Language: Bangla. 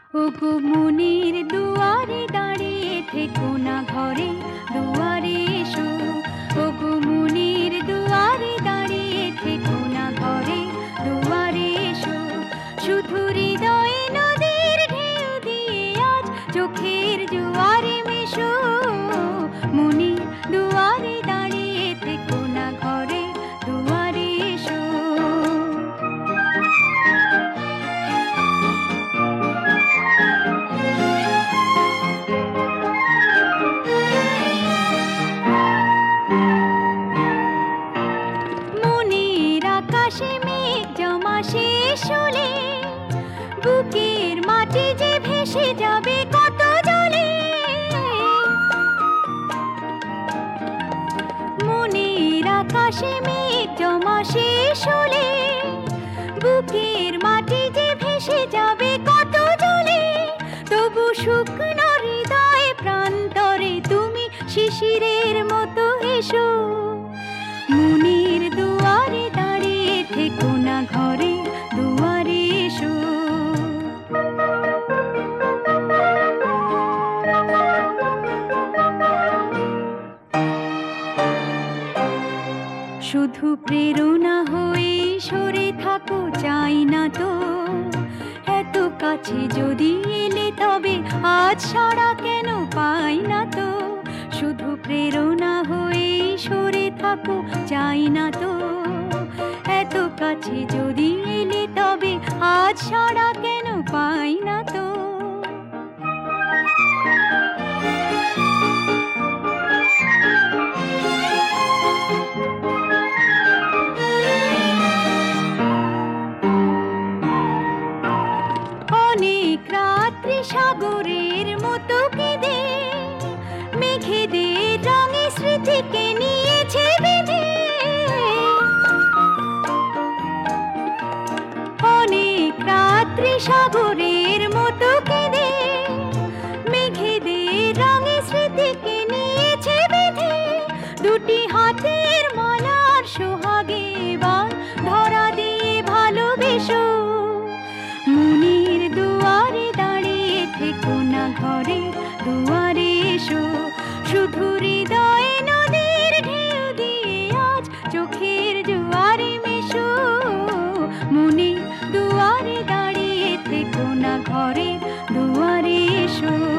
ওগো মনের দুয়ারে দাঁড়িয়ে থেকো না ঘরে দুয়ারে এসো। ওগো মনের দুয়ারে দাঁড়িয়ে থেকো না ঘরে দুয়ারে এসো। শুধু হৃদয়ে নদীর ঢেউ দিয়ে আজ চোখের জোয়ারে মেশো। মনের দুয়ারে দাঁড়িয়ে থেকো না ঘরে দুয়ারে এসো। আকাশে মেঘ জমা শেষ হলে বুকের মাটি যে ভেসে যাবে কত জলে। মনের আকাশে মেঘ জমা শেষ হলে বুকের মাটি যে ভেসে যাবে কত জলে। তবু শুকনো হৃদয় প্রান্তরে তুমি শিশিরের মতো এসো। মনের দুয়ারে দাঁড়িয়ে থেকো না ঘরে দুয়ারে এসো। শুধু প্রেরণা হয়ে সরে থাকো চাই না তো। এত কাছে যদি এলে তবে আজ সাড়া কেন পাই না তো। শুধু প্রেরণা হয়ে সরে থাকো চাই না তো। এত কাছে যদি এলে তবে আজ সাড়া কেন পাই না তো। অনেক রাত্রি সাগরের মতো কেঁদে মেঘেদের রঙে স্মৃতিকে নিয়েছে বেঁধে। অনেক রাত্রি সাগরের মতো কেঁদে মেঘেদের রঙে স্মৃতিকে নিয়েছে বেঁধে। দুটি হাতের মালার সোহাগে এবার ধরা দিয়ে ভালোবেসো। মনের দুয়ারে দাঁড়িয়ে থেকো না ঘরে দুয়ারে এসো। শুধু হৃদয়ে নদীর ঢেউ দিয়ে আজ চোখের জোয়ারে মেশো। মনের দুয়ারে দাঁড়িয়ে থেকো না ঘরে দুয়ারে এসো।